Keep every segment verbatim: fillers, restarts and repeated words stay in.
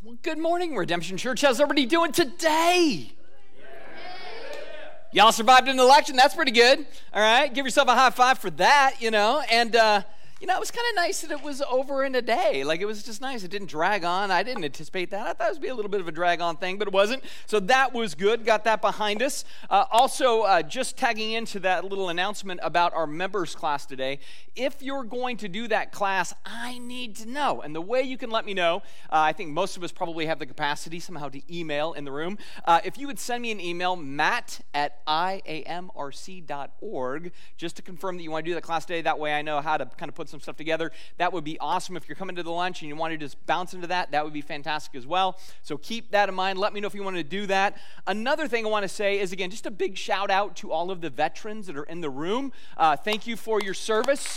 Well, good morning, Redemption Church. How's everybody doing today? Y'all survived an election. That's pretty good. All right. Give yourself a high five for that, you know. And, uh, you know, it was kind of nice that it was over in a day. Like, it was just nice. It didn't drag on. I didn't anticipate that. I thought it would be a little bit of a drag-on thing, but it wasn't. So that was good. Got that behind us. Uh, also, uh, just tagging into that little announcement about our members class today, if you're going to do that class, I need to know. And the way you can let me know, uh, I think most of us probably have the capacity somehow to email in the room. Uh, if you would send me an email, matt at I A M R C dot org, just to confirm that you want to do that class today. That way I know how to kind of put some stuff together. That would be awesome. If you're coming to the lunch and you want to just bounce into that, that would be fantastic as well. So keep that in mind. Let me know if you want to do that. Another thing I want to say is, again, just a big shout out to all of the veterans that are in the room. Uh, thank you for your service.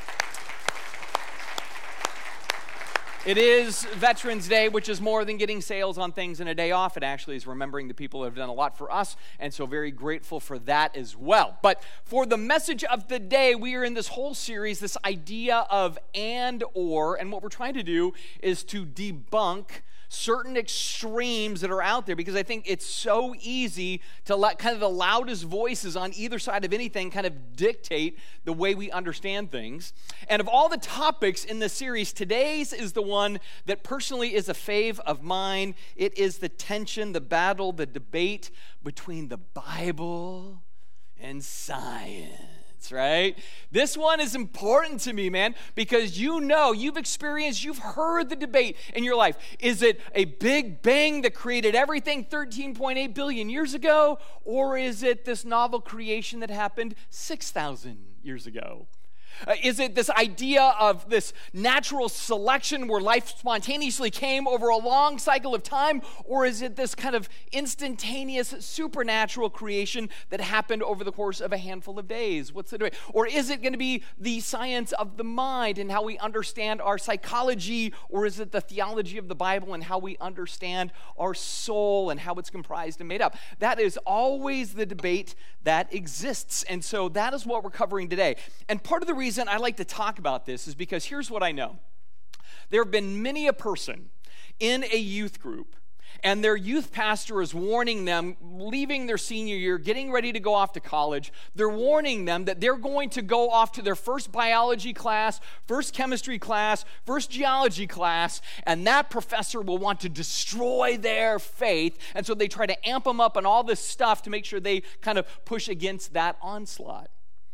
It is Veterans Day, which is more than getting sales on things in a day off. It actually is remembering the people who have done a lot for us, and so very grateful for that as well. But for the message of the day, we are in this whole series, this idea of and or, and what we're trying to do is to debunk certain extremes that are out there, because I think it's so easy to let kind of the loudest voices on either side of anything kind of dictate the way we understand things. And of all the topics in this series, today's is the one that personally is a fave of mine. It is the tension, the battle, the debate between the Bible and science. Right? This one is important to me, man, because you know, you've experienced, you've heard the debate in your life. Is it a big bang that created everything thirteen point eight billion years ago, or is it this novel creation that happened six thousand years ago? Uh, is it this idea of this natural selection where life spontaneously came over a long cycle of time? Or is it this kind of instantaneous supernatural creation that happened over the course of a handful of days? What's the debate? Or is it going to be the science of the mind and how we understand our psychology? Or is it the theology of the Bible and how we understand our soul and how it's comprised and made up? That is always the debate that exists. And so that is what we're covering today. And part of the reason I like to talk about this is because here's what I know. There have been many a person in a youth group, and their youth pastor is warning them, leaving their senior year, getting ready to go off to college. They're warning them that they're going to go off to their first biology class, first chemistry class, first geology class, and that professor will want to destroy their faith. And so they try to amp them up on all this stuff to make sure they kind of push against that onslaught.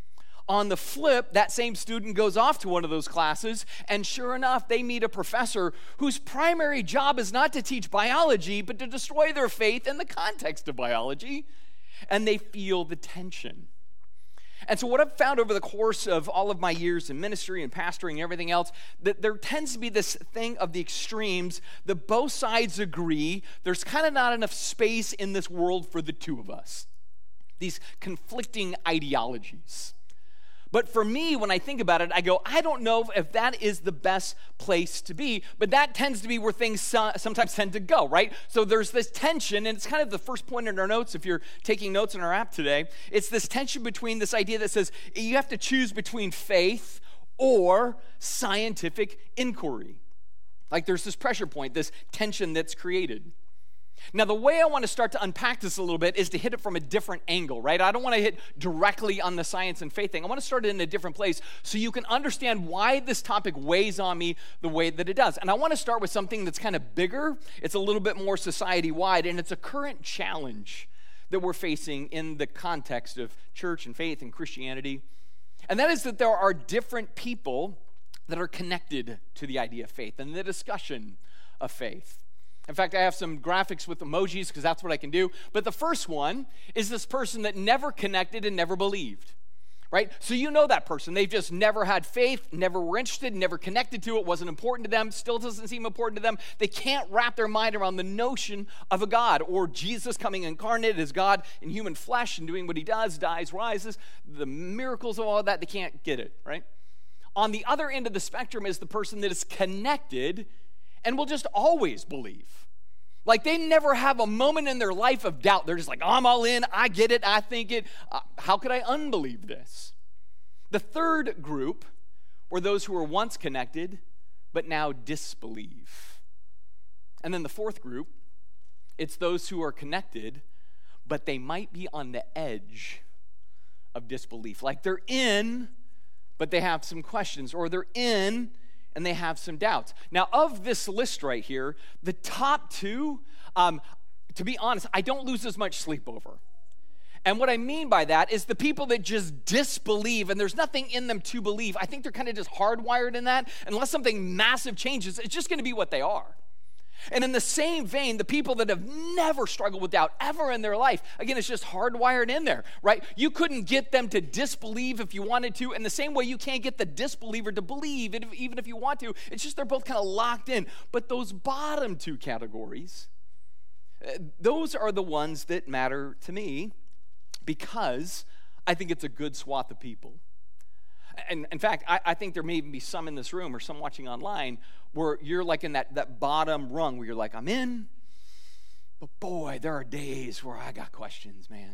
On the flip, that same student goes off to one of those classes, and sure enough, they meet a professor whose primary job is not to teach biology, but to destroy their faith in the context of biology, and they feel the tension. And so what I've found over the course of all of my years in ministry and pastoring and everything else, that there tends to be this thing of the extremes that both sides agree there's kind of not enough space in this world for the two of us. These conflicting ideologies. But for me, when I think about it, I go, I don't know if that is the best place to be, but that tends to be where things so- sometimes tend to go, right? So there's this tension, and it's kind of the first point in our notes, if you're taking notes in our app today. It's this tension between this idea that says you have to choose between faith or scientific inquiry. Like there's this pressure point, this tension that's created. Now, the way I want to start to unpack this a little bit is to hit it from a different angle, right? I don't want to hit directly on the science and faith thing. I want to start it in a different place so you can understand why this topic weighs on me the way that it does. And I want to start with something that's kind of bigger. It's a little bit more society-wide, and it's a current challenge that we're facing in the context of church and faith and Christianity. And that is that there are different people that are connected to the idea of faith and the discussion of faith. In fact, I have some graphics with emojis because that's what I can do. But the first one is this person that never connected and never believed, right? So you know that person. They've just never had faith, never were interested, never connected to it, wasn't important to them, still doesn't seem important to them. They can't wrap their mind around the notion of a God or Jesus coming incarnate as God in human flesh and doing what he does, dies, rises, the miracles of all of that. They can't get it, right? On the other end of the spectrum is the person that is connected and will just always believe. Like they never have a moment in their life of doubt. They're just like, oh, I'm all in, I get it, I think it. Uh, how could I unbelieve this? The third group were those who were once connected, but now disbelieve. And then the fourth group, it's those who are connected, but they might be on the edge of disbelief. Like they're in, but they have some questions, or they're in and they have some doubts. Now, of this list right here, the top two, um, to be honest, I don't lose as much sleep over. And what I mean by that is the people that just disbelieve and there's nothing in them to believe. I think they're kind of just hardwired in that. Unless something massive changes, it's just going to be what they are. And in the same vein, the people that have never struggled with doubt ever in their life, again, it's just hardwired in there, right? You couldn't get them to disbelieve if you wanted to, in the same way you can't get the disbeliever to believe it, even if you want to. It's just they're both kind of locked in. But those bottom two categories, those are the ones that matter to me, because I think it's a good swath of people. And in fact, I, I think there may even be some in this room or some watching online where you're like in that, that bottom rung where you're like, I'm in, but boy, there are days where I got questions, man.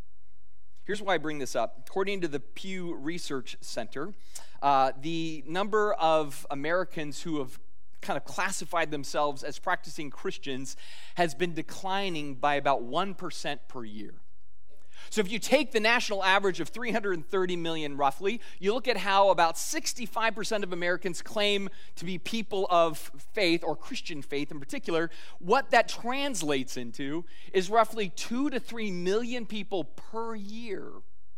Here's why I bring this up. According to the Pew Research Center, uh, the number of Americans who have kind of classified themselves as practicing Christians has been declining by about one percent per year. So if you take the national average of three hundred thirty million roughly, you look at how about sixty-five percent of Americans claim to be people of faith, or Christian faith in particular, what that translates into is roughly two to three million people per year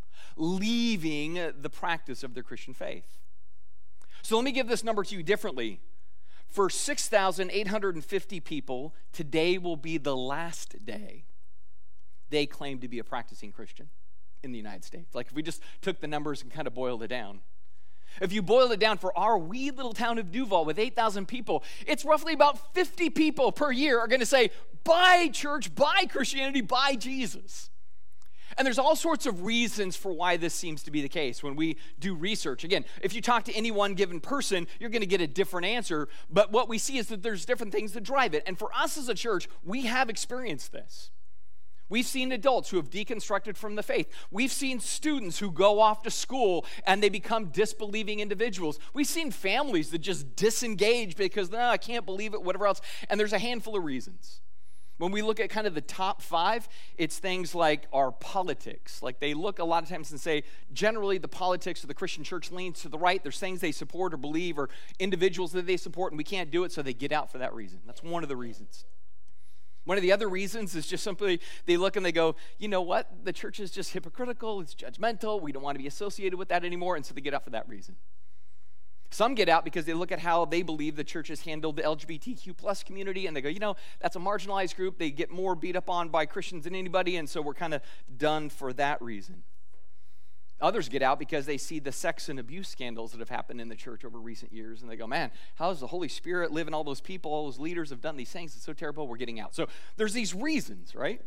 leaving the practice of their Christian faith. So let me give this number to you differently. For six thousand eight hundred fifty people, today will be the last day they claim to be a practicing Christian in the United States. Like if we just took the numbers and kind of boiled it down. If you boil it down for our wee little town of Duval with eight thousand people, it's roughly about fifty people per year are going to say, bye church, bye Christianity, bye Jesus. And there's all sorts of reasons for why this seems to be the case when we do research. Again, if you talk to any one given person, you're going to get a different answer. But what we see is that there's different things that drive it. And for us as a church, we have experienced this. We've seen adults who have deconstructed from the faith. We've seen students who go off to school and they become disbelieving individuals. We've seen families that just disengage because, no, I can't believe it, whatever else. And there's a handful of reasons. When we look at kind of the top five, it's things like our politics. Like they look a lot of times and say, generally the politics of the Christian church leans to the right. There's things they support or believe or individuals that they support, and we can't do it, so they get out for that reason. That's one of the reasons. One of the other reasons is just simply they look and they go, you know what? The church is just hypocritical. It's judgmental. We don't want to be associated with that anymore. And so they get out for that reason. Some get out because they look at how they believe the church has handled the L G B T Q plus community. And they go, you know, that's a marginalized group. They get more beat up on by Christians than anybody. And so we're kind of done for that reason. Others get out because they see the sex and abuse scandals that have happened in the church over recent years, and they go, man, how does the Holy Spirit live in all those people? All those leaders have done these things. It's so terrible. We're getting out. So there's these reasons, right?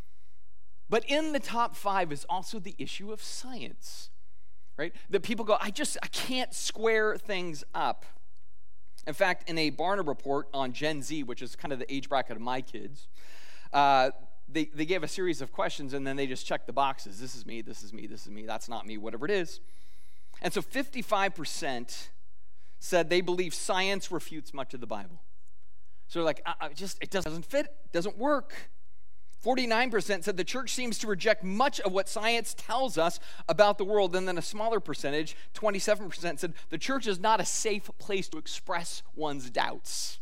But in the top five is also the issue of science, right? That people go, I just, I can't square things up. In fact, in a Barna report on Gen Z, which is kind of the age bracket of my kids, uh, They, they gave a series of questions, and then they just checked the boxes. This is me, this is me, this is me, that's not me, whatever it is. And so fifty-five percent said they believe science refutes much of the Bible. So they're like, I, I just, it doesn't fit, it doesn't work. forty-nine percent said the church seems to reject much of what science tells us about the world. And then a smaller percentage, twenty-seven percent, said the church is not a safe place to express one's doubts.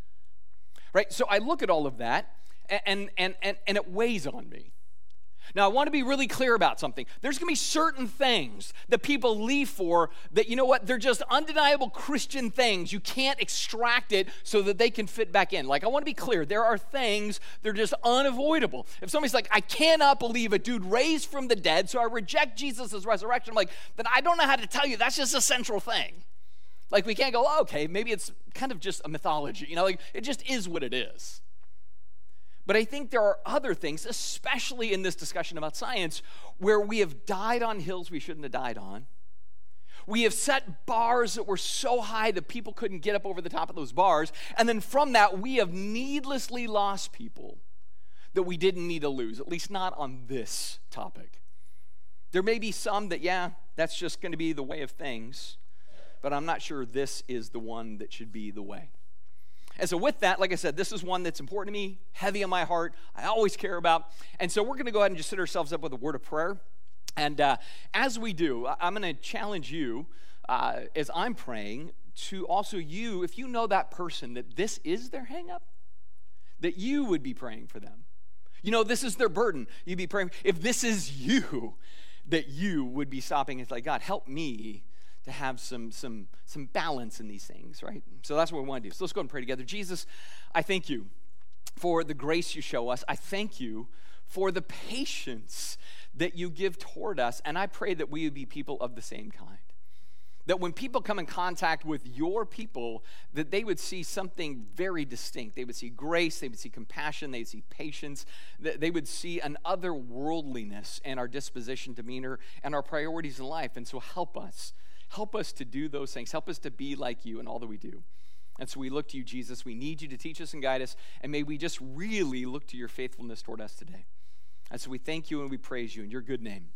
Right? So I look at all of that, And, and, and, and it weighs on me. Now, I want to be really clear about something. There's going to be certain things that people leave for that, you know what, they're just undeniable Christian things. You can't extract it so that they can fit back in. Like, I want to be clear. There are things that are just unavoidable. If somebody's like, I cannot believe a dude raised from the dead, so I reject Jesus' resurrection, I'm like, then I don't know how to tell you. That's just a central thing. Like, we can't go, oh, okay, maybe it's kind of just a mythology. You know, like, it just is what it is. But I think there are other things, especially in this discussion about science, where we have died on hills we shouldn't have died on. We have set bars that were so high that people couldn't get up over the top of those bars. And then from that, we have needlessly lost people that we didn't need to lose, at least not on this topic. There may be some that, yeah, that's just going to be the way of things, but I'm not sure this is the one that should be the way. And so with that, like I said, this is one that's important to me, heavy on my heart, I always care about. And so we're going to go ahead and just set ourselves up with a word of prayer. And uh, as we do, I'm going to challenge you uh, as I'm praying to also you, if you know that person that this is their hang up, that you would be praying for them. You know, this is their burden. You'd be praying. If this is you, that you would be stopping. It's like, God, help me to have some some some balance in these things, right? So that's what we want to do. So let's go and pray together. Jesus, I thank you for the grace you show us. I thank you for the patience that you give toward us. And I pray that we would be people of the same kind. That when people come in contact with your people, that they would see something very distinct. They would see grace, they would see compassion, they would see patience, they would see an otherworldliness in our disposition, demeanor, and our priorities in life. And so help us. Help us to do those things. Help us to be like you in all that we do. And so we look to you, Jesus. We need you to teach us and guide us. And may we just really look to your faithfulness toward us today. And so we thank you and we praise you in your good name.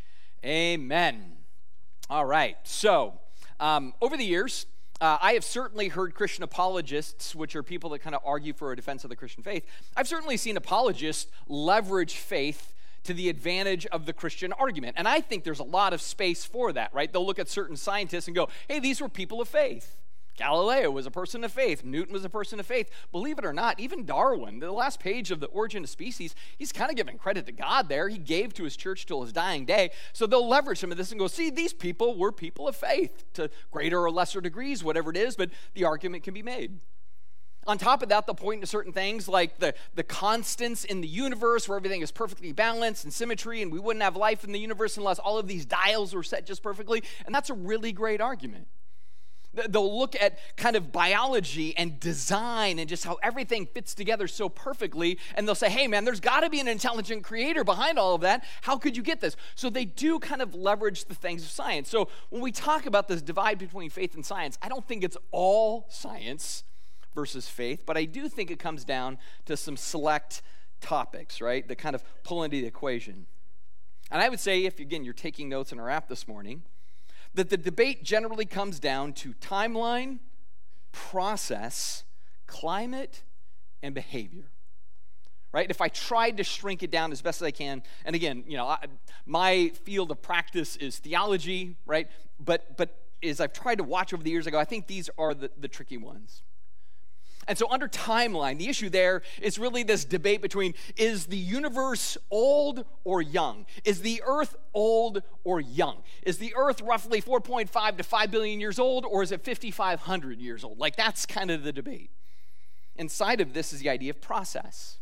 Amen. All right, so um, over the years, uh, I have certainly heard Christian apologists, which are people that kind of argue for a defense of the Christian faith. I've certainly seen apologists leverage faith to the advantage of the Christian argument. And I think there's a lot of space for that, right? They'll look at certain scientists and go, hey, these were people of faith. Galileo was a person of faith. Newton was a person of faith. Believe it or not, even Darwin, the last page of The Origin of Species, he's kind of giving credit to God there. He gave to his church till his dying day. So they'll leverage some of this and go, see, these people were people of faith to greater or lesser degrees, whatever it is, but the argument can be made. On top of that, they'll point to certain things like the, the constants in the universe where everything is perfectly balanced and symmetry, and we wouldn't have life in the universe unless all of these dials were set just perfectly. And that's a really great argument. They'll look at kind of biology and design and just how everything fits together so perfectly, and they'll say, hey, man, there's got to be an intelligent creator behind all of that. How could you get this? So they do kind of leverage the things of science. So when we talk about this divide between faith and science, I don't think it's all science versus faith, but I do think it comes down to some select topics, right, that kind of pull into the equation. And I would say, if, again, you're taking notes in our app this morning, that the debate generally comes down to timeline, process, climate, and behavior, right? If I tried to shrink it down as best as I can, and again, you know, I, my field of practice is theology, right? But but as I've tried to watch over the years, I go, I think these are the, the tricky ones. And so under timeline, the issue there is really this debate between, is the universe old or young? Is the earth old or young? Is the earth roughly four point five to five billion years old, or is it fifty-five hundred years old? Like, that's kind of the debate. Inside of this is the idea of process.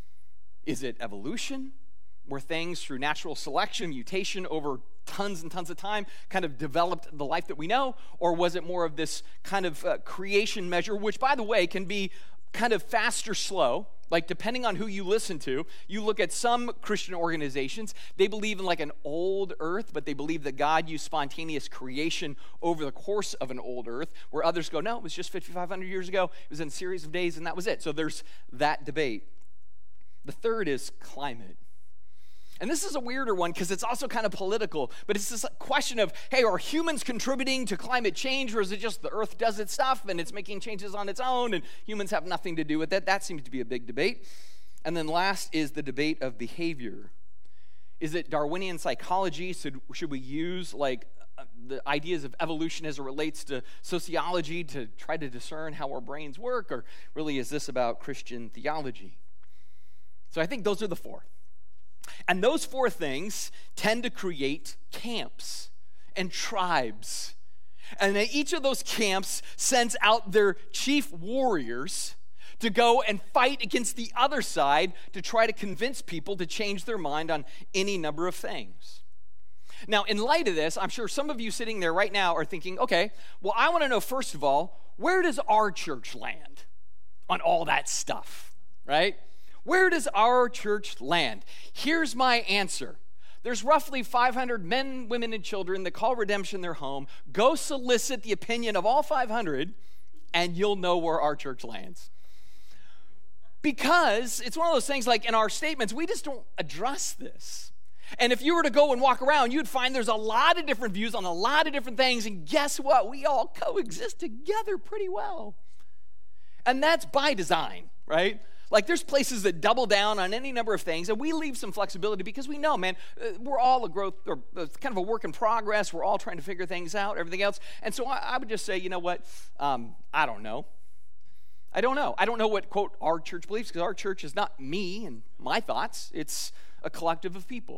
Is it evolution, where things through natural selection, mutation over tons and tons of time kind of developed the life that we know? Or was it more of this kind of uh, creation measure, which, by the way, can be kind of fast or slow, like depending on who you listen to. You look at some Christian organizations, they believe in like an old earth, but they believe that God used spontaneous creation over the course of an old earth, where others go, no, it was just fifty-five hundred years ago. It was in a series of days, and that was it. So there's that debate. The third is climate. And this is a weirder one because it's also kind of political, but it's this question of, hey, are humans contributing to climate change, or is it just the earth does its stuff and it's making changes on its own and humans have nothing to do with it? That seems to be a big debate. And then last is the debate of behavior. Is it Darwinian psychology? So should we use like the ideas of evolution as it relates to sociology to try to discern how our brains work, or really is this about Christian theology? So I think those are the four. And those four things tend to create camps and tribes. And each of those camps sends out their chief warriors to go and fight against the other side to try to convince people to change their mind on any number of things. Now, in light of this, I'm sure some of you sitting there right now are thinking, okay, well, I want to know, first of all, where does our church land on all that stuff, right? Where does our church land? Here's my answer. There's roughly five hundred men, women, and children that call Redemption their home. Go solicit the opinion of all five hundred, and you'll know where our church lands. Because it's one of those things, like in our statements, we just don't address this. And if you were to go and walk around, you'd find there's a lot of different views on a lot of different things, and guess what? We all coexist together pretty well. And that's by design, right? Like there's places that double down on any number of things, and we leave some flexibility because we know, man, uh, we're all a growth, or uh, kind of a work in progress. We're all trying to figure things out, everything else. And so I, I would just say, you know what? Um, I don't know. I don't know. I don't know what, quote, our church believes, because our church is not me and my thoughts. It's a collective of people.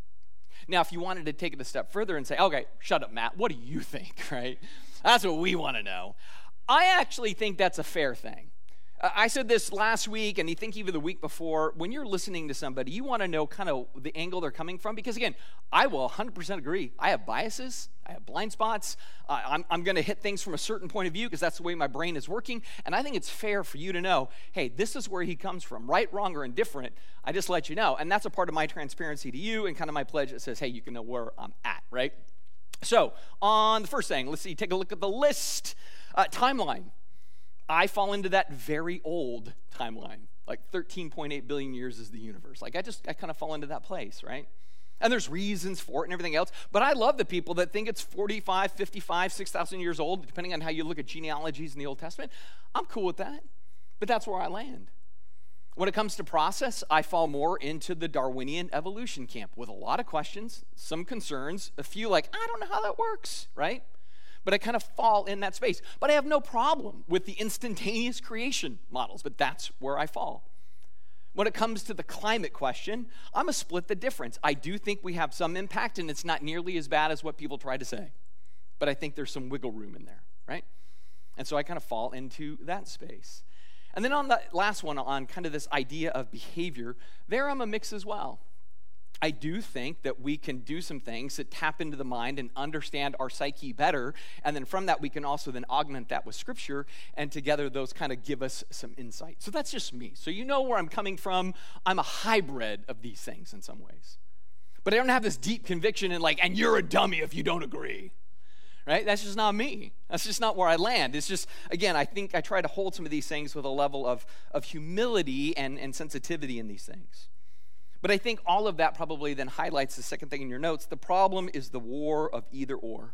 Now, if you wanted to take it a step further and say, okay, shut up, Matt, what do you think, right? That's what we want to know. I actually think that's a fair thing. I said this last week, and I think even the week before, when you're listening to somebody, you want to know kind of the angle they're coming from, because again, I will one hundred percent agree. I have biases, I have blind spots, uh, I'm, I'm going to hit things from a certain point of view because that's the way my brain is working, and I think it's fair for you to know, hey, this is where he comes from, right, wrong, or indifferent. I just let you know, and that's a part of my transparency to you and kind of my pledge that says, hey, you can know where I'm at, right? So, on the first thing, let's see, take a look at the list. Uh, timeline. I fall into that very old timeline. Like thirteen point eight billion years is the universe. Like I just, I kind of fall into that place, right? And there's reasons for it and everything else. But I love the people that think it's forty-five, fifty-five, six thousand years old, depending on how you look at genealogies in the Old Testament. I'm cool with that. But that's where I land. When it comes to process, I fall more into the Darwinian evolution camp with a lot of questions, some concerns, a few like, I don't know how that works, right? But I kind of fall in that space. But I have no problem with the instantaneous creation models, but that's where I fall. When it comes to the climate question, I'm a split the difference. I do think we have some impact, and it's not nearly as bad as what people try to say. But I think there's some wiggle room in there, right? And so I kind of fall into that space. And then on the last one, on kind of this idea of behavior, there I'm a mix as well. I do think that we can do some things that tap into the mind and understand our psyche better, and then from that we can also then augment that with Scripture, and together those kind of give us some insight. So that's just me. So you know where I'm coming from. I'm a hybrid of these things in some ways. But I don't have this deep conviction and like, and you're a dummy if you don't agree. Right? That's just not me. That's just not where I land. It's just, again, I think I try to hold some of these things with a level of, of humility and, and sensitivity in these things. But I think all of that probably then highlights the second thing in your notes. The problem is the war of either or.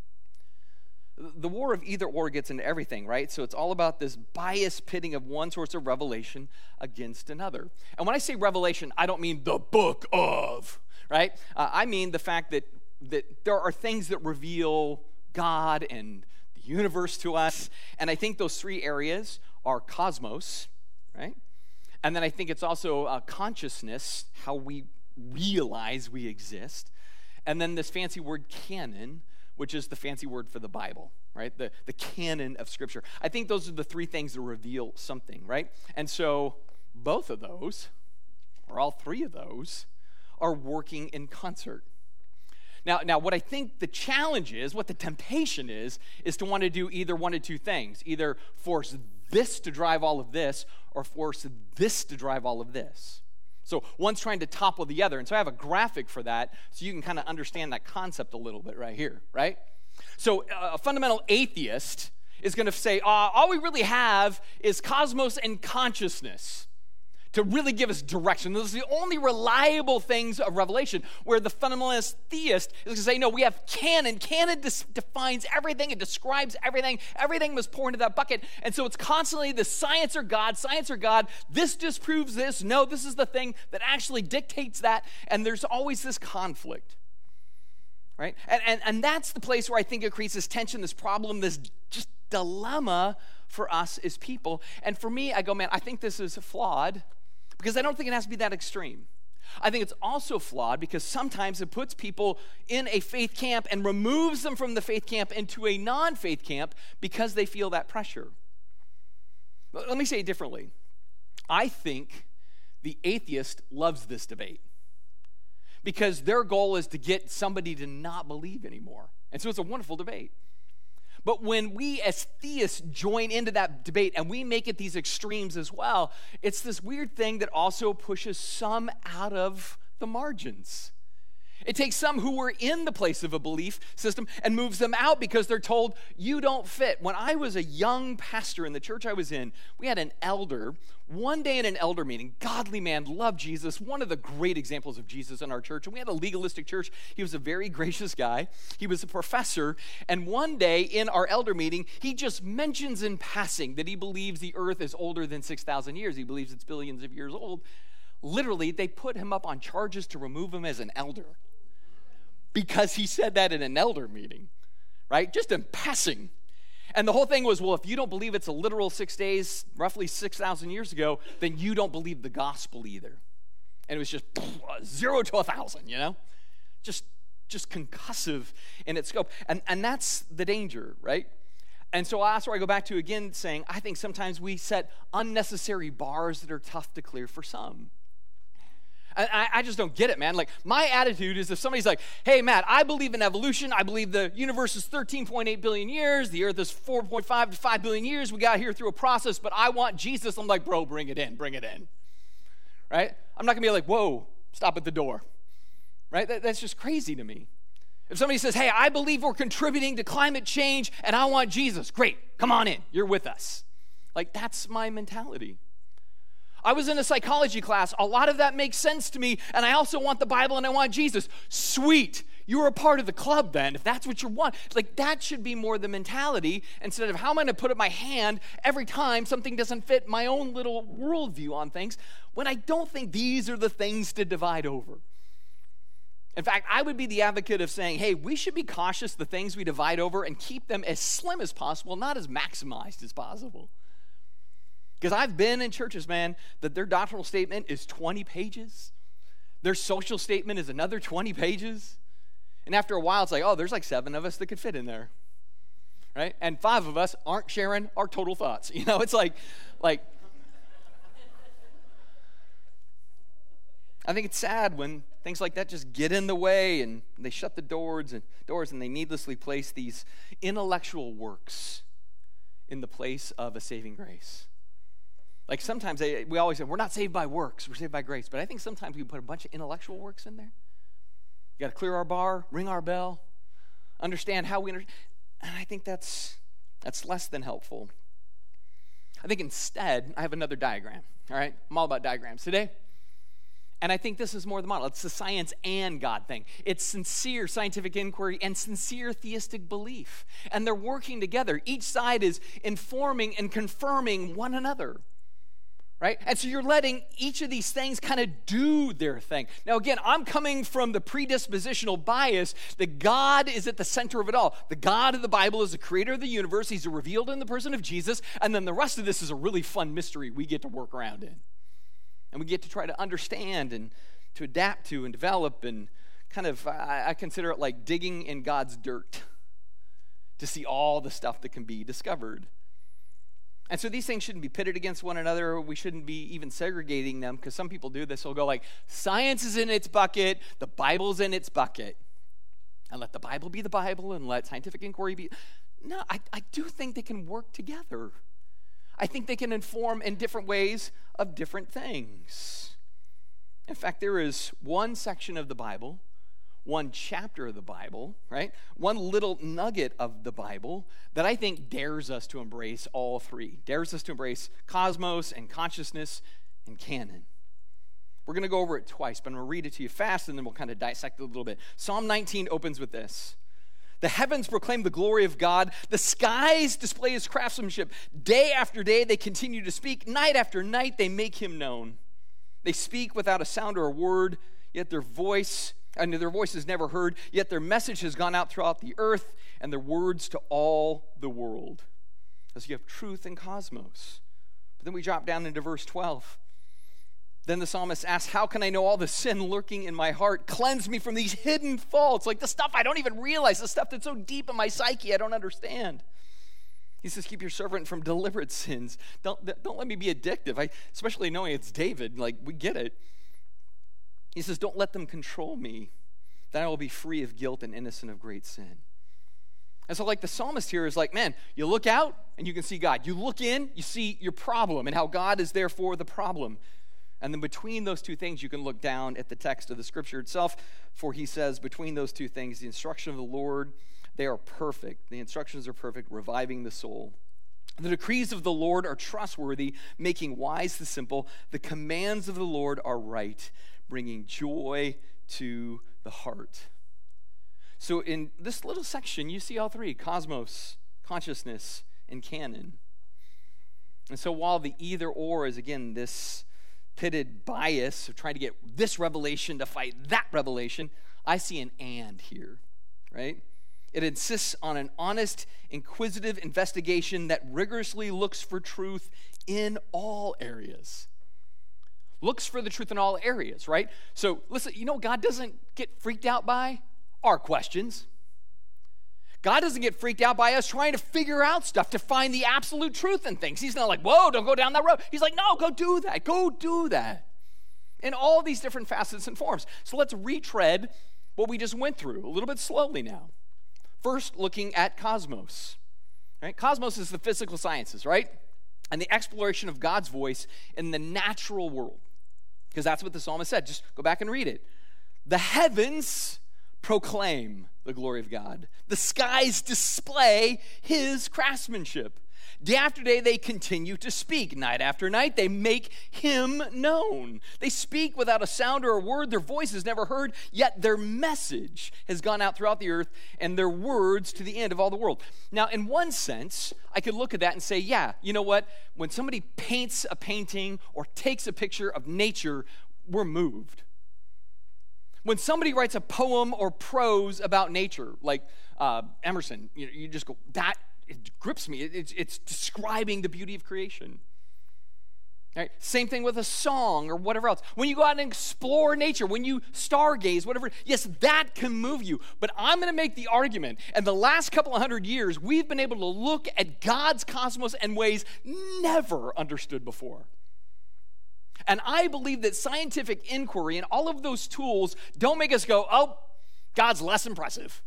The war of either or gets into everything, right? So it's all about this bias pitting of one source of revelation against another. And when I say revelation, I don't mean the book of, right? Uh, I mean the fact that, that there are things that reveal God and the universe to us. And I think those three areas are cosmos, right? And then I think it's also uh, consciousness, how we realize we exist. And then this fancy word canon, which is the fancy word for the Bible, right? The, the canon of Scripture. I think those are the three things that reveal something, right? And so both of those, or all three of those, are working in concert. Now, now, what I think the challenge is, what the temptation is, is to want to do either one of two things. Either force this to drive all of this, or force this to drive all of this. So one's trying to topple the other. And so I have a graphic for that so you can kind of understand that concept a little bit right here, right? So uh, a fundamental atheist is going to say, uh, all we really have is cosmos and consciousness to really give us direction. Those are the only reliable things of revelation, where the fundamentalist theist is going to say, no, we have canon. Canon dis- defines everything. It describes everything. Everything must pour into that bucket. And so it's constantly the science or God, science or God. This disproves this. No, this is the thing that actually dictates that. And there's always this conflict, right? And, and, and that's the place where I think it creates this tension, this problem, this just dilemma for us as people. And for me, I go, man, I think this is flawed, because I don't think it has to be that extreme. I think it's also flawed because sometimes it puts people in a faith camp and removes them from the faith camp into a non-faith camp because they feel that pressure. Let me say it differently. I think the atheist loves this debate because their goal is to get somebody to not believe anymore. And so it's a wonderful debate. But when we as theists join into that debate and we make it these extremes as well, it's this weird thing that also pushes some out of the margins. It takes some who were in the place of a belief system and moves them out because they're told, you don't fit. When I was a young pastor in the church I was in, we had an elder. One day in an elder meeting, godly man, loved Jesus, one of the great examples of Jesus in our church. And we had a legalistic church. He was a very gracious guy. He was a professor. And one day in our elder meeting, he just mentions in passing that he believes the earth is older than six thousand years. He believes it's billions of years old. Literally, they put him up on charges to remove him as an elder because he said that in an elder meeting, right? Just in passing. And the whole thing was, well, if you don't believe it's a literal six days, roughly six thousand years ago, then you don't believe the gospel either. And it was just zero to a thousand, you know? Just, just concussive in its scope. And, and that's the danger, right? And so that's where I go back to again saying, I think sometimes we set unnecessary bars that are tough to clear for some. I, I just don't get it, man. Like, my attitude is if somebody's like, hey, Matt, I believe in evolution. I believe the universe is thirteen point eight billion years. The earth is four point five to five billion years. We got here through a process, but I want Jesus. I'm like, bro, bring it in. Bring it in. Right? I'm not going to be like, whoa, stop at the door. Right? That, that's just crazy to me. If somebody says, hey, I believe we're contributing to climate change and I want Jesus, great, come on in. You're with us. Like, that's my mentality. I was in a psychology class. A lot of that makes sense to me, and I also want the Bible and I want Jesus. Sweet. You're a part of the club then, if that's what you want. Like, that should be more the mentality instead of how am I going to put up my hand every time something doesn't fit my own little worldview on things when I don't think these are the things to divide over. In fact, I would be the advocate of saying, hey, we should be cautious the things we divide over and keep them as slim as possible, not as maximized as possible. Because I've been in churches, man, that their doctrinal statement is twenty pages. Their social statement is another twenty pages. And after a while, it's like, oh, there's like seven of us that could fit in there, right? And five of us aren't sharing our total thoughts. You know, it's like, like, I think it's sad when things like that just get in the way and they shut the doors and doors and they needlessly place these intellectual works in the place of a saving grace. Like sometimes they, we always say, we're not saved by works, we're saved by grace. But I think sometimes we put a bunch of intellectual works in there. You got to clear our bar, ring our bell, understand how we, under- and I think that's that's less than helpful. I think instead, I have another diagram, all right? I'm all about diagrams today. And I think this is more the model. It's the science and God thing. It's sincere scientific inquiry and sincere theistic belief. And they're working together. Each side is informing and confirming one another. Right? And so you're letting each of these things kind of do their thing. Now, again, I'm coming from the predispositional bias that God is at the center of it all. The God of the Bible is the creator of the universe. He's revealed in the person of Jesus. And then the rest of this is a really fun mystery we get to work around in. And we get to try to understand and to adapt to and develop and kind of, I, I consider it like digging in God's dirt to see all the stuff that can be discovered. And so these things shouldn't be pitted against one another. We shouldn't be even segregating them because some people do this. They'll go like, science is in its bucket, the Bible's in its bucket. And let the Bible be the Bible and let scientific inquiry be. No, I, I do think they can work together. I think they can inform in different ways of different things. In fact, there is one section of the Bible, one chapter of the Bible, right? One little nugget of the Bible that I think dares us to embrace all three. Dares us to embrace cosmos and consciousness and canon. We're going to go over it twice, but I'm going to read it to you fast and then we'll kind of dissect it a little bit. Psalm nineteen opens with this. The heavens proclaim the glory of God. The skies display his craftsmanship. Day after day they continue to speak. Night after night they make him known. They speak without a sound or a word, yet their voice, and their voice is never heard, yet their message has gone out throughout the earth and their words to all the world. As you have truth and cosmos. But then we drop down into verse twelve. Then the psalmist asks, how can I know all the sin lurking in my heart? Cleanse me from these hidden faults, like the stuff I don't even realize, the stuff that's so deep in my psyche I don't understand. He says, keep your servant from deliberate sins. Don't, don't let me be addictive, I, especially knowing it's David. Like, we get it. He says, don't let them control me. Then I will be free of guilt and innocent of great sin. And so like the psalmist here is like, man, you look out and you can see God. You look in, you see your problem and how God is therefore the problem. And then between those two things, you can look down at the text of the scripture itself, for he says, between those two things, the instruction of the Lord, they are perfect. The instructions are perfect, reviving the soul. The decrees of the Lord are trustworthy, making wise the simple. The commands of the Lord are right, bringing joy to the heart. So in this little section, you see all three: cosmos, consciousness, and canon. And so while the either or is, again, this pitted bias of trying to get this revelation to fight that revelation, I see an and here, right? It insists on an honest, inquisitive investigation that rigorously looks for truth in all areas. Looks for the truth in all areas, right? So listen, you know, God doesn't get freaked out by our questions. God doesn't get freaked out by us trying to figure out stuff to find the absolute truth in things. He's not like, whoa, don't go down that road. He's like, no, go do that. Go do that. In all these different facets and forms. So let's retread what we just went through a little bit slowly now. First, looking at cosmos. Right? Cosmos is the physical sciences, right? And the exploration of God's voice in the natural world. Because that's what the psalmist said. Just go back and read it. The heavens proclaim the glory of God. The skies display his craftsmanship. Day after day, they continue to speak. Night after night, they make him known. They speak without a sound or a word. Their voice is never heard, yet their message has gone out throughout the earth and their words to the end of all the world. Now, in one sense, I could look at that and say, yeah, you know what? When somebody paints a painting or takes a picture of nature, we're moved. When somebody writes a poem or prose about nature, like uh, Emerson, you, you just go, that it grips me. It, it's, it's describing the beauty of creation. Right? Same thing with a song or whatever else. When you go out and explore nature, when you stargaze, whatever, yes, that can move you. But I'm going to make the argument, in the last couple of hundred years, we've been able to look at God's cosmos in ways never understood before. And I believe that scientific inquiry and all of those tools don't make us go, oh, God's less impressive.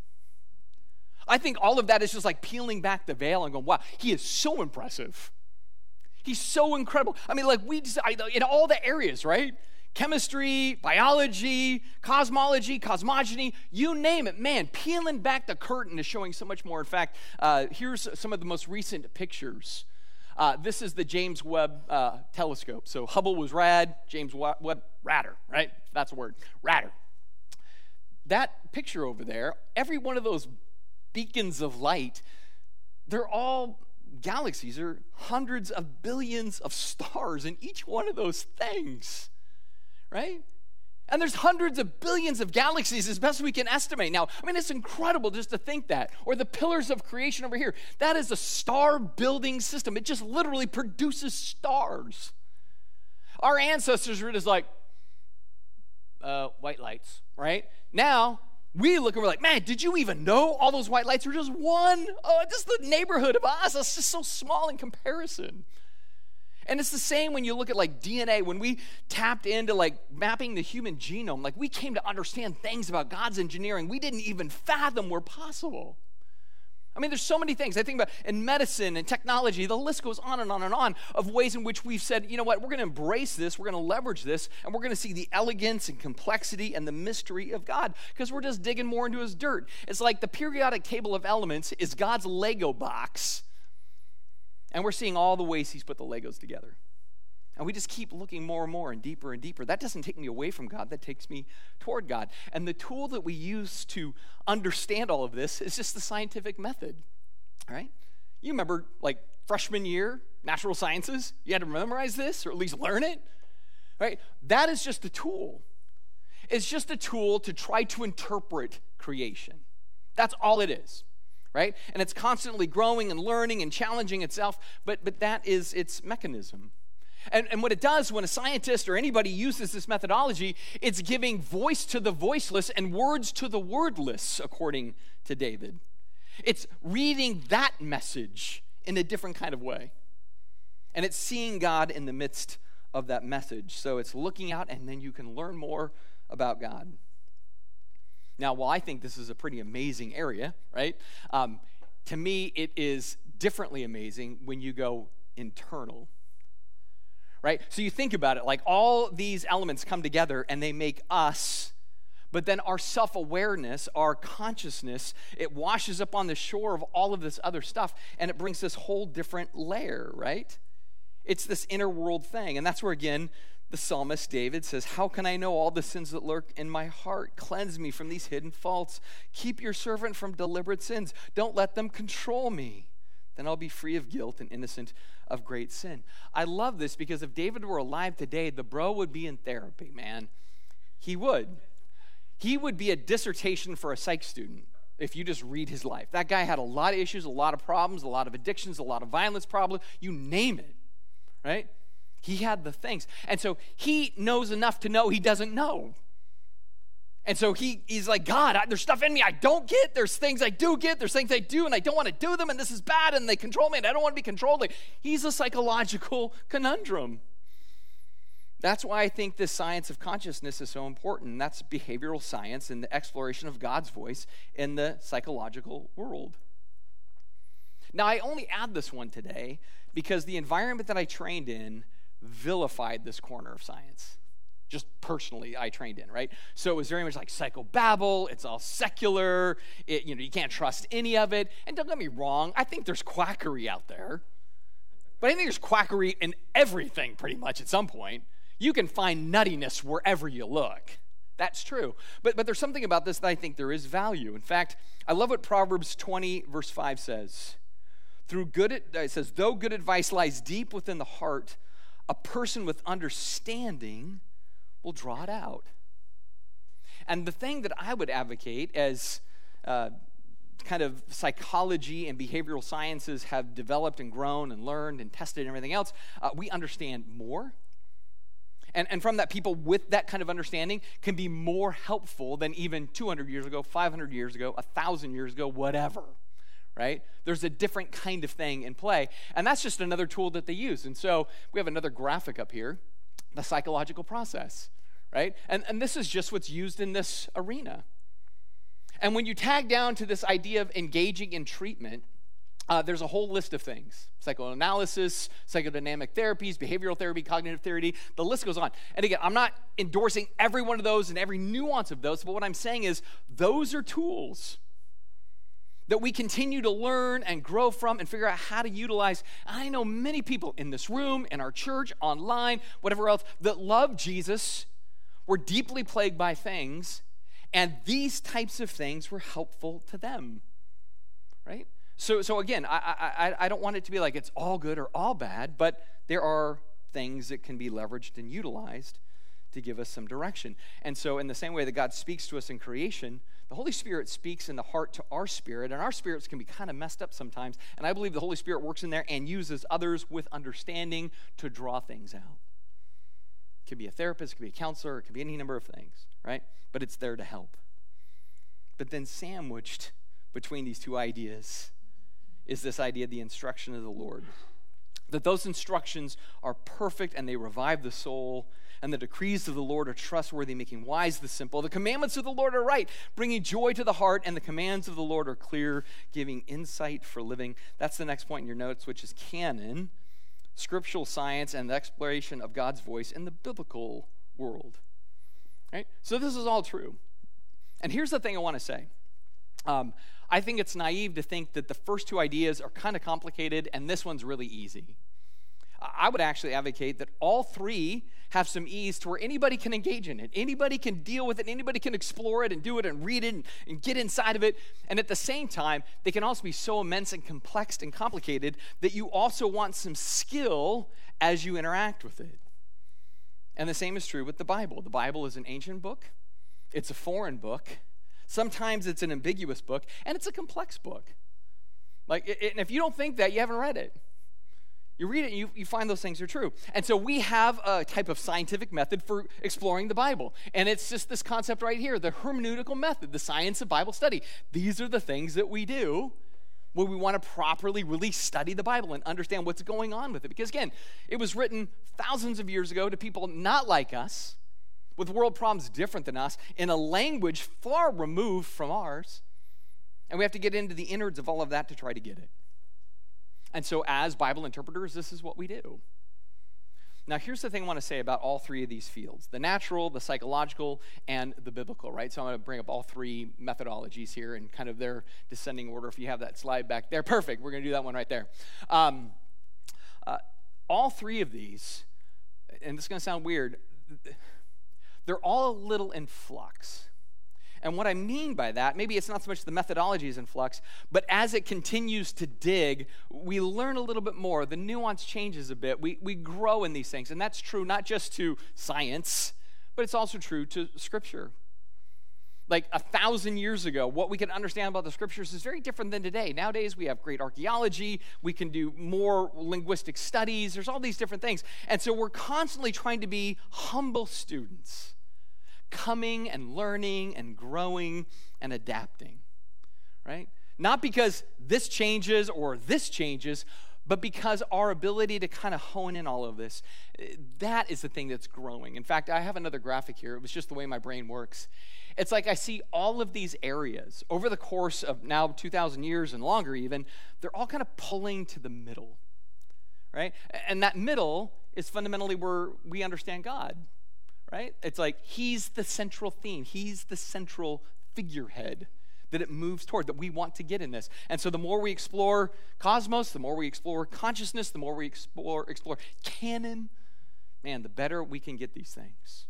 I think all of that is just like peeling back the veil and going, wow, he is so impressive. He's so incredible. I mean, like we just, I, in all the areas, right? Chemistry, biology, cosmology, cosmogony, you name it. Man, peeling back the curtain is showing so much more. In fact, uh, here's some of the most recent pictures. Uh, this is the James Webb uh, telescope. So Hubble was rad, James Webb, radder, right? That's a word, radder. That picture over there, every one of those beacons of light, they're all galaxies. There are hundreds of billions of stars in each one of those things, right? And there's hundreds of billions of galaxies as best we can estimate. Now, I mean, it's incredible just to think that. Or the pillars of creation over here. That is a star-building system. It just literally produces stars. Our ancestors were just like, uh, white lights, right? Now, we look and we're like, man, did you even know all those white lights were just one? Oh, just the neighborhood of us. It's just so small in comparison. And it's the same when you look at like D N A. When we tapped into like mapping the human genome, like we came to understand things about God's engineering we didn't even fathom were possible. I mean, there's so many things. I think about in medicine and technology, the list goes on and on and on of ways in which we've said, you know what, we're going to embrace this, we're going to leverage this, and we're going to see the elegance and complexity and the mystery of God because we're just digging more into his dirt. It's like the periodic table of elements is God's Lego box, and we're seeing all the ways he's put the Legos together. And we just keep looking more and more and deeper and deeper. That doesn't take me away from God. That takes me toward God. And the tool that we use to understand all of this is just the scientific method, all right? You remember, like, freshman year, natural sciences? You had to memorize this or at least learn it, right? That is just a tool. It's just a tool to try to interpret creation. That's all it is, right? And it's constantly growing and learning and challenging itself, but, but that is its mechanism. And, and what it does when a scientist or anybody uses this methodology, it's giving voice to the voiceless and words to the wordless, according to David. It's reading that message in a different kind of way. And it's seeing God in the midst of that message. So it's looking out, and then you can learn more about God. Now, while I think this is a pretty amazing area, right? Um, to me, it is differently amazing when you go internal. right? So you think about it, like all these elements come together and they make us, but then our self-awareness, our consciousness, it washes up on the shore of all of this other stuff, and it brings this whole different layer, right? It's this inner world thing, and that's where, again, the psalmist David says, how can I know all the sins that lurk in my heart? Cleanse me from these hidden faults. Keep your servant from deliberate sins. Don't let them control me. Then I'll be free of guilt and innocent of great sin. I love this because if David were alive today, the bro would be in therapy, man. He would. He would be a dissertation for a psych student if you just read his life. That guy had a lot of issues, a lot of problems, a lot of addictions, a lot of violence problems. You name it, right? He had the things. And so he knows enough to know he doesn't know. And so he, he's like, God, I, there's stuff in me I don't get. There's things I do get. There's things I do, and I don't want to do them, and this is bad, and they control me, and I don't want to be controlled. Like, he's a psychological conundrum. That's why I think this science of consciousness is so important. That's behavioral science and the exploration of God's voice in the psychological world. Now, I only add this one today because the environment that I trained in vilified this corner of science. Just personally, I trained in, right? So it was very much like psychobabble. It's all secular. It, you know, you can't trust any of it. And don't get me wrong, I think there's quackery out there. But I think there's quackery in everything pretty much at some point. You can find nuttiness wherever you look. That's true. But, but there's something about this that I think there is value. In fact, I love what Proverbs twenty, verse five says. Through good, it says, though good advice lies deep within the heart, a person with understanding will draw it out. And the thing that I would advocate as uh, kind of psychology and behavioral sciences have developed and grown and learned and tested and everything else, uh, we understand more. And, and from that, people with that kind of understanding can be more helpful than even two hundred years ago, five hundred years ago, one thousand years ago, whatever. Right? There's a different kind of thing in play. And that's just another tool that they use. And so we have another graphic up here, the psychological process, right? And, and this is just what's used in this arena. And when you tag down to this idea of engaging in treatment, uh, there's a whole list of things. Psychoanalysis, psychodynamic therapies, behavioral therapy, cognitive therapy, the list goes on. And again, I'm not endorsing every one of those and every nuance of those, but what I'm saying is those are tools that we continue to learn and grow from and figure out how to utilize. I know many people in this room, in our church, online, whatever else, that love Jesus, were deeply plagued by things, and these types of things were helpful to them, right? So, so again, I, I, I don't want it to be like it's all good or all bad, but there are things that can be leveraged and utilized to give us some direction. And so in the same way that God speaks to us in creation, the Holy Spirit speaks in the heart to our spirit, and our spirits can be kind of messed up sometimes, and I believe the Holy Spirit works in there and uses others with understanding to draw things out. It could be a therapist, it could be a counselor, it could be any number of things, right? But it's there to help. But then sandwiched between these two ideas is this idea of the instruction of the Lord. That those instructions are perfect and they revive the soul, and the decrees of the Lord are trustworthy, making wise the simple. The commandments of the Lord are right, bringing joy to the heart, and the commands of the Lord are clear, giving insight for living. That's the next point in your notes, which is canon, scriptural science, and the exploration of God's voice in the biblical world. Right? So this is all true. And here's the thing I want to say. Um, I think it's naive to think that the first two ideas are kind of complicated and this one's really easy. I would actually advocate that all three have some ease to where anybody can engage in it. Anybody can deal with it. Anybody can explore it and do it and read it and, and get inside of it. And at the same time, they can also be so immense and complex and complicated that you also want some skill as you interact with it. And the same is true with the Bible. The Bible is an ancient book. It's a foreign book. Sometimes it's an ambiguous book, and it's a complex book. Like, and if you don't think that, you haven't read it. You read it, and you, you find those things are true. And so we have a type of scientific method for exploring the Bible. And it's just this concept right here, the hermeneutical method, the science of Bible study. These are the things that we do when we want to properly really study the Bible and understand what's going on with it. Because again, it was written thousands of years ago to people not like us, with world problems different than us, in a language far removed from ours. And we have to get into the innards of all of that to try to get it. And so as Bible interpreters, this is what we do. Now, here's the thing I want to say about all three of these fields, the natural, the psychological, and the biblical, right? So I'm going to bring up all three methodologies here in kind of their descending order. If you have that slide back there, perfect. We're going to do that one right there. Um, uh, all three of these, and this is going to sound weird, they're all a little in flux. And what I mean by that, maybe it's not so much the methodology is in flux, but as it continues to dig, we learn a little bit more. The nuance changes a bit. We, we grow in these things. And that's true not just to science, but it's also true to Scripture. Like a thousand years ago, what we can understand about the Scriptures is very different than today. Nowadays, we have great archaeology. We can do more linguistic studies. There's all these different things. And so we're constantly trying to be humble students, coming and learning and growing and adapting, right? Not because this changes or this changes, but because our ability to kind of hone in all of this, that is the thing that's growing. In fact, I have another graphic here. It was just the way my brain works. It's like I see all of these areas over the course of now two thousand years and longer even, they're all kind of pulling to the middle, right? And that middle is fundamentally where we understand God. Right? It's like he's the central theme. He's the central figurehead that it moves toward, that we want to get in this. And so the more we explore cosmos, the more we explore consciousness, the more we explore, explore canon, man, the better we can get these things.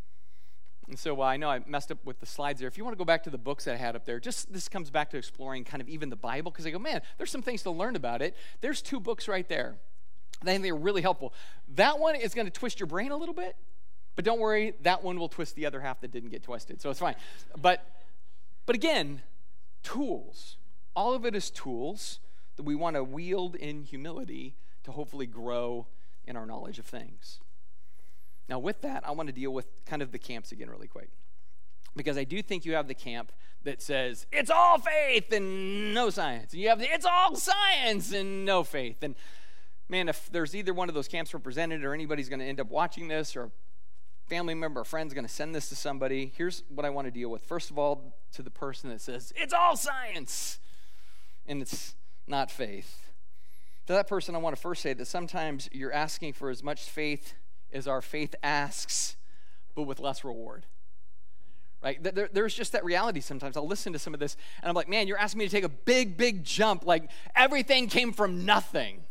And so uh, I know I messed up with the slides there. If you want to go back to the books that I had up there, just this comes back to exploring kind of even the Bible, because I go, man, there's some things to learn about it. There's two books right there. I think they're really helpful. That one is going to twist your brain a little bit. But don't worry, that one will twist the other half that didn't get twisted, so it's fine. But, but again, tools. All of it is tools that we want to wield in humility to hopefully grow in our knowledge of things. Now, with that, I want to deal with kind of the camps again really quick. Because I do think you have the camp that says, it's all faith and no science. And you have the, it's all science and no faith. And man, if there's either one of those camps represented or anybody's going to end up watching this or family member or friend's going to send this to somebody, here's what I want to deal with. First of all, to the person that says, it's all science, and it's not faith. To that person, I want to first say that sometimes you're asking for as much faith as our faith asks, but with less reward. Right? There, there's just that reality sometimes. I'll listen to some of this, and I'm like, man, you're asking me to take a big, big jump, like everything came from nothing.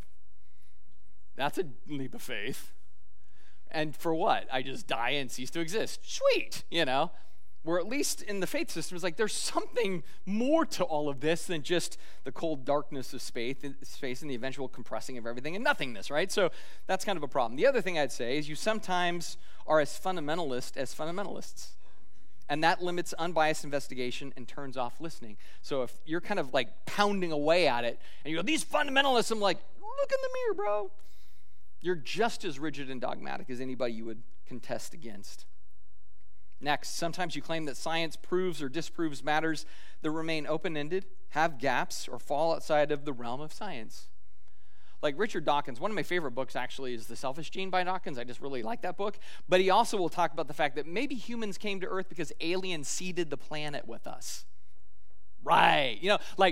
That's a leap of faith. And for what? I just die and cease to exist. Sweet, you know. Where at least in the faith system, it's like there's something more to all of this than just the cold darkness of space, space and the eventual compressing of everything and nothingness, right? So that's kind of a problem. The other thing I'd say is you sometimes are as fundamentalist as fundamentalists. And that limits unbiased investigation and turns off listening. So if you're kind of like pounding away at it, and you go, these fundamentalists, I'm like, look in the mirror, bro. You're just as rigid and dogmatic as anybody you would contest against. Next, sometimes you claim that science proves or disproves matters that remain open-ended, have gaps, or fall outside of the realm of science. Like Richard Dawkins, one of my favorite books actually is The Selfish Gene by Dawkins. I just really like that book. But he also will talk about the fact that maybe humans came to Earth because aliens seeded the planet with us. Right. You know, like,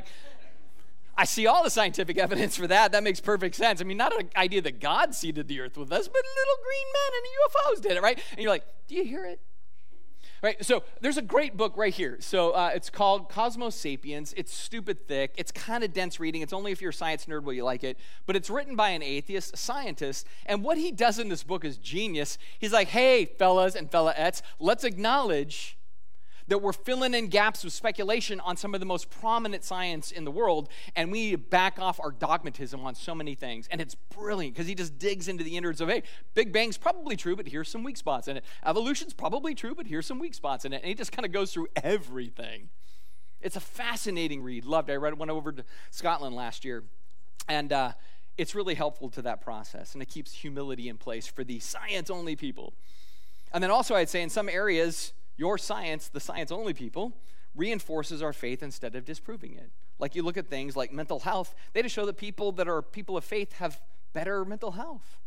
I see all the scientific evidence for that. That makes perfect sense. I mean, not an idea that God seeded the earth with us, but little green men and U F Os did it, right? And you're like, do you hear it? Right, so there's a great book right here. So uh, it's called Cosmos Sapiens. It's stupid thick. It's kind of dense reading. It's only if you're a science nerd will you like it. But it's written by an atheist, a scientist. And what he does in this book is genius. He's like, hey, fellas and fellaettes, let's acknowledge that we're filling in gaps with speculation on some of the most prominent science in the world, and we need to back off our dogmatism on so many things. And it's brilliant because he just digs into the innards of, hey, Big Bang's probably true, but here's some weak spots in it. Evolution's probably true, but here's some weak spots in it. And he just kind of goes through everything. It's a fascinating read. Loved it. I read it, went over to Scotland last year. And uh, it's really helpful to that process, and it keeps humility in place for the science-only people. And then also I'd say in some areas, your science, the science-only people, reinforces our faith instead of disproving it. Like you look at things like mental health, they just show that people that are people of faith have better mental health.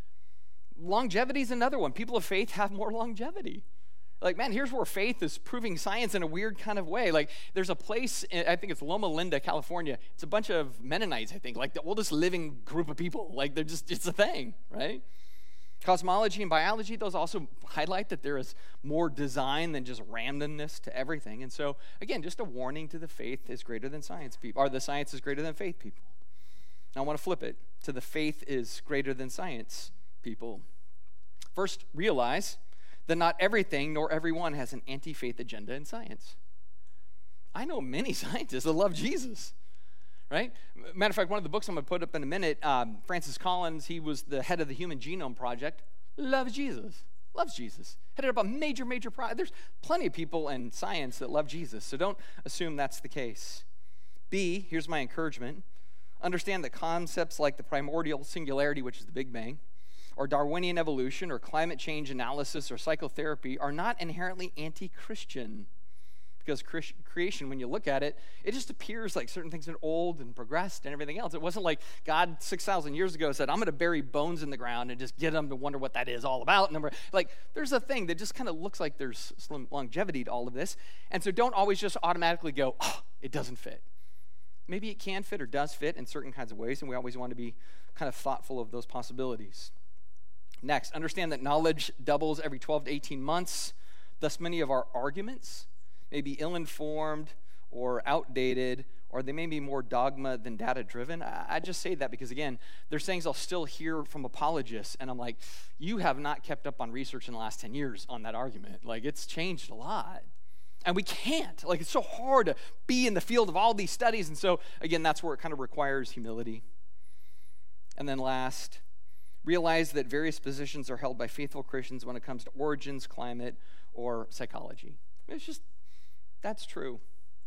Longevity is another one. People of faith have more longevity. Like, man, here's where faith is proving science in a weird kind of way. Like, there's a place, in, I think it's Loma Linda, California. It's a bunch of Mennonites, I think, like the oldest living group of people. Like, they're just, it's a thing, right? Cosmology and biology, those also highlight that there is more design than just randomness to everything. And so, again, just a warning to the faith is greater than science people, or the science is greater than faith people. Now I want to flip it to the faith is greater than science people. First, realize that not everything nor everyone has an anti-faith agenda in science. I know many scientists that love Jesus, right? Matter of fact, one of the books I'm going to put up in a minute, um, Francis Collins, he was the head of the Human Genome Project, loves Jesus, loves Jesus. Headed up a major, major project. There's plenty of people in science that love Jesus, so don't assume that's the case. B, here's my encouragement. Understand that concepts like the primordial singularity, which is the Big Bang, or Darwinian evolution, or climate change analysis, or psychotherapy are not inherently anti-Christian. Because creation, when you look at it, it just appears like certain things are old and progressed and everything else. It wasn't like God six thousand years ago said, I'm going to bury bones in the ground and just get them to wonder what that is all about. And like, there's a thing that just kind of looks like there's some longevity to all of this. And so don't always just automatically go, oh, it doesn't fit. Maybe it can fit or does fit in certain kinds of ways, and we always want to be kind of thoughtful of those possibilities. Next, understand that knowledge doubles every twelve to eighteen months. Thus, many of our arguments may be ill-informed or outdated, or they may be more dogma than data-driven. I, I just say that because, again, there's things I'll still hear from apologists, and I'm like, you have not kept up on research in the last ten years on that argument. Like, it's changed a lot. And we can't. Like, it's so hard to be in the field of all these studies, and so, again, that's where it kind of requires humility. And then last, realize that various positions are held by faithful Christians when it comes to origins, climate, or psychology. It's just, that's true.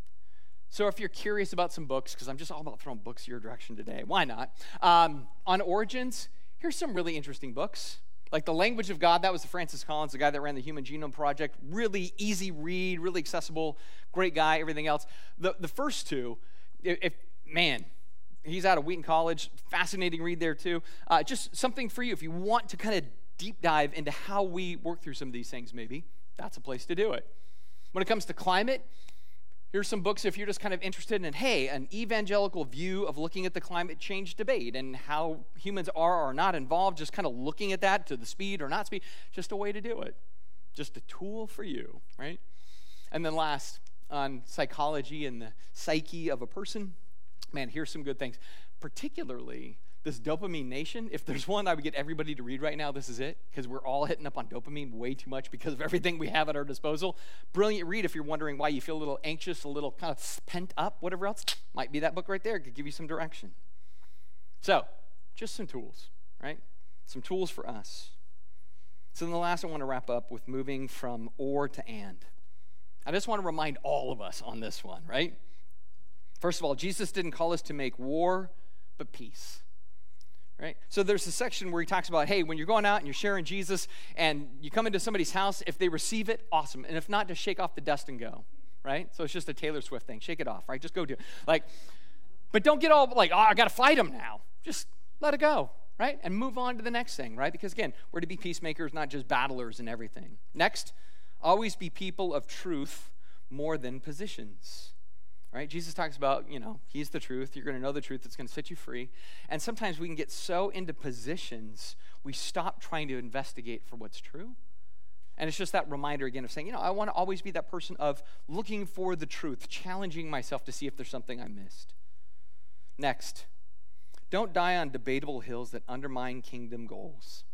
So if you're curious about some books, because I'm just all about throwing books your direction today, why not? Um, on origins, here's some really interesting books. Like The Language of God, that was the Francis Collins, the guy that ran the Human Genome Project. Really easy read, really accessible, great guy, everything else. The, the first two, if, if man, he's out of Wheaton College, fascinating read there too. Uh, just something for you if you want to kind of deep dive into how we work through some of these things maybe, that's a place to do it. When it comes to climate, here's some books if you're just kind of interested in, hey, an evangelical view of looking at the climate change debate and how humans are or are not involved, just kind of looking at that to the speed or not speed, just a way to do it. Just a tool for you, right? And then last, on psychology and the psyche of a person, man, here's some good things. Particularly this Dopamine Nation, if there's one I would get everybody to read right now, this is it, because we're all hitting up on dopamine way too much because of everything we have at our disposal. Brilliant read if you're wondering why you feel a little anxious, a little kind of pent up, whatever else. Might be that book right there. It could give you some direction. So, just some tools, right? Some tools for us. So then the last I want to wrap up with moving from or to and. I just want to remind all of us on this one, right? First of all, Jesus didn't call us to make war, but peace. Right? So there's a section where he talks about, hey, when you're going out and you're sharing Jesus and you come into somebody's house, if they receive it, awesome. And if not, just shake off the dust and go, right? So it's just a Taylor Swift thing. Shake it off, right? Just go do it. Like, but don't get all like, oh, I got to fight them now. Just let it go, right? And move on to the next thing, right? Because again, we're to be peacemakers, not just battlers and everything. Next, always be people of truth more than positions. Right? Jesus talks about, you know, he's the truth. You're going to know the truth. It's going to set you free. And sometimes we can get so into positions, we stop trying to investigate for what's true. And it's just that reminder again of saying, you know, I want to always be that person of looking for the truth, challenging myself to see if there's something I missed. Next, don't die on debatable hills that undermine kingdom goals.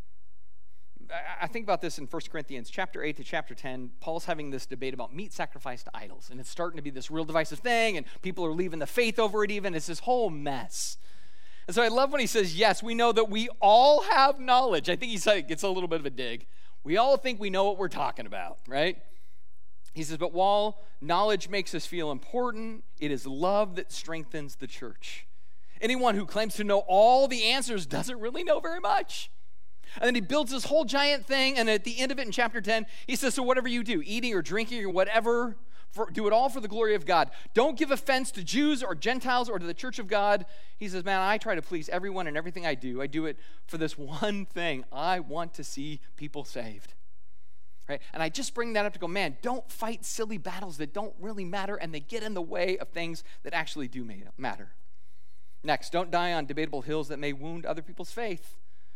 I think about this in First Corinthians chapter eight to chapter ten. Paul's having this debate about meat sacrificed to idols, and it's starting to be this real divisive thing, and people are leaving the faith over it even. It's this whole mess. And so I love when he says, yes, we know that we all have knowledge. I think he's like, it's a little bit of a dig. We all think we know what we're talking about, right? He says, but while knowledge makes us feel important, it is love that strengthens the church. Anyone who claims to know all the answers doesn't really know very much. And then he builds this whole giant thing, and at the end of it in chapter ten, he says, so whatever you do, eating or drinking or whatever, for, do it all for the glory of God. Don't give offense to Jews or Gentiles or to the church of God. He says, man, I try to please everyone in everything I do. I do it for this one thing. I want to see people saved. Right? And I just bring that up to go, man, don't fight silly battles that don't really matter, and they get in the way of things that actually do matter. Next, don't die on debatable hills that may wound other people's faith.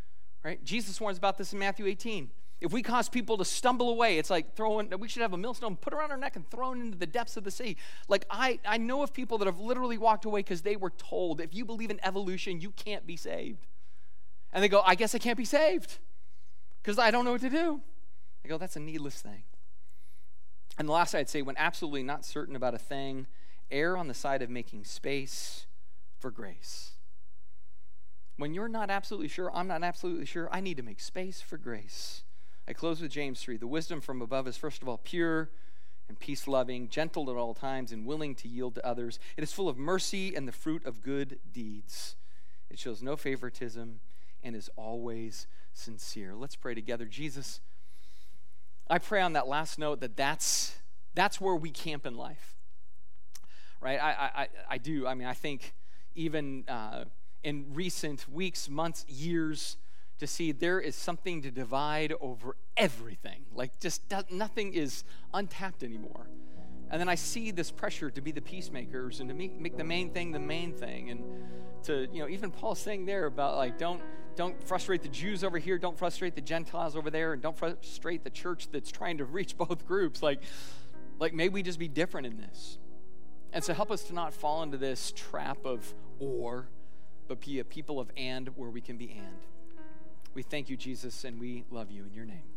right? Jesus warns about this in Matthew eighteen. If we cause people to stumble away, it's like throwing, we should have a millstone put around our neck and thrown into the depths of the sea. Like I, I know of people that have literally walked away because they were told, if you believe in evolution, you can't be saved. And they go, I guess I can't be saved because I don't know what to do. I go, that's a needless thing. And the last I'd say, when absolutely not certain about a thing, err on the side of making space for grace. When you're not absolutely sure, I'm not absolutely sure, I need to make space for grace. I close with James three. The wisdom from above is, first of all, pure and peace-loving, gentle at all times, and willing to yield to others. It is full of mercy and the fruit of good deeds. It shows no favoritism and is always sincere. Let's pray together. Jesus, I pray on that last note that that's, that's where we camp in life, right? I, I, I do. I mean, I think even uh, in recent weeks, months, years, to see there is something to divide over everything. Like just does, nothing is untapped anymore. And then I see this pressure to be the peacemakers and to make, make the main thing the main thing. And to, you know, even Paul's saying there about like, don't, don't frustrate the Jews over here, don't frustrate the Gentiles over there, and don't frustrate the church that's trying to reach both groups. Like, like may we just be different in this. And so help us to not fall into this trap of or, but be a people of and where we can be and. We thank you, Jesus, and we love you in your name.